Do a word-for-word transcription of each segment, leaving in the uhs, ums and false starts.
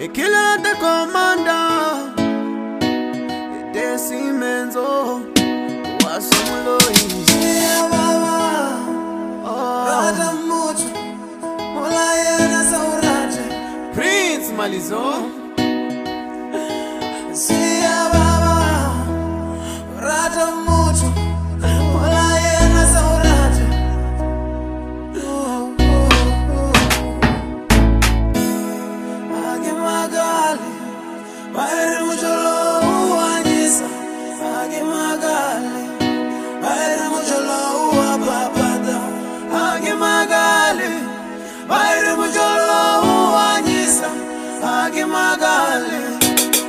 a killer the commander, a decimenzo, was some Louis. Yeah, Baba, Raja Mucho, Molayana Sauraja, Prince Malizo. Yeah, Baba, Raja Mucho, Molayana Sauraja. Oh, oh, oh. Agimagali, Bayre Mujolo, Anisa, Agimagali, Bayre Mujolo, Ababada, Agimagali, Bayre Mujolo, Anisa, Agimagali.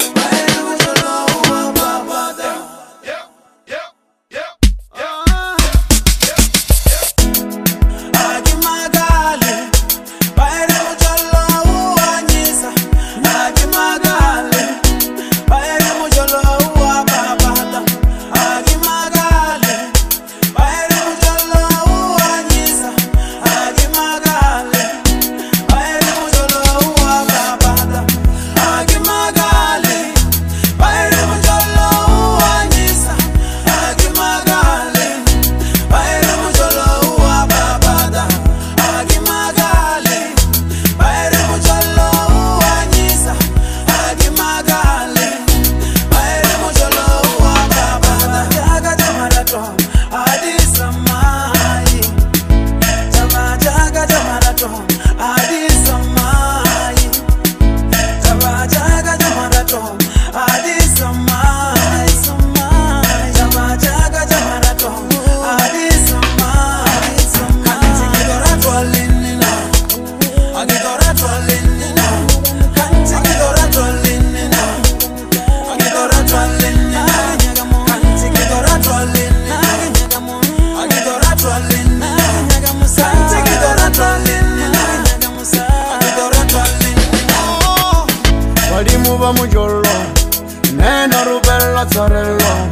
Walimuva mujolo, nena rubella zarello.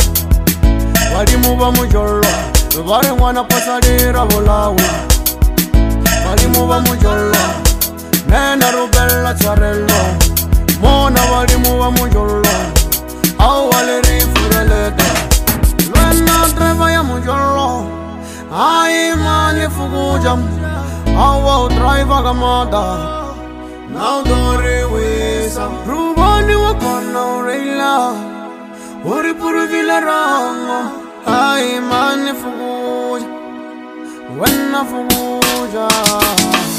Walimuva mujolo, vare mwana pasadira volawe. Walimuva mujolo, nena rubella zarello. Mona walimuva mujolo, au waleri furelete. Lwana treva ya mujolo, ai mani fugujam, au driver gamada. Now dore wesa Rubani wakona reila Uri puru vila rama Hai mani fuguja Wena fuguja